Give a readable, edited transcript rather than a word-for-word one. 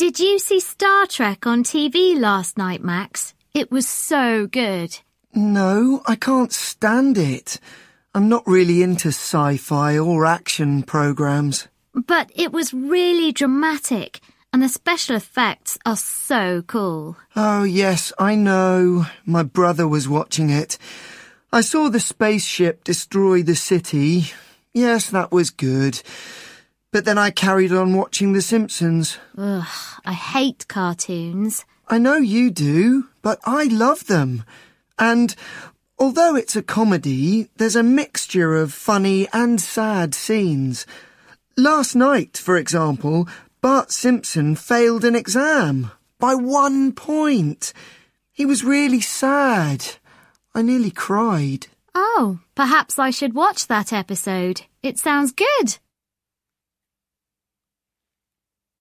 Did you see Star Trek on TV last night, Max? It was so good. No, I can't stand it. I'm not really into sci-fi or action programs. But it was really dramatic, and the special effects are so cool. Oh, yes, I know. My brother was watching it. I saw the spaceship destroy the city. Yes, that was good. But then I carried on watching The Simpsons. Ugh, I hate cartoons. I know you do, but I love them. And although it's a comedy, there's a mixture of funny and sad scenes. Last night, for example, Bart Simpson failed an exam by 1 point. He was really sad. I nearly cried. Oh, perhaps I should watch that episode. It sounds good.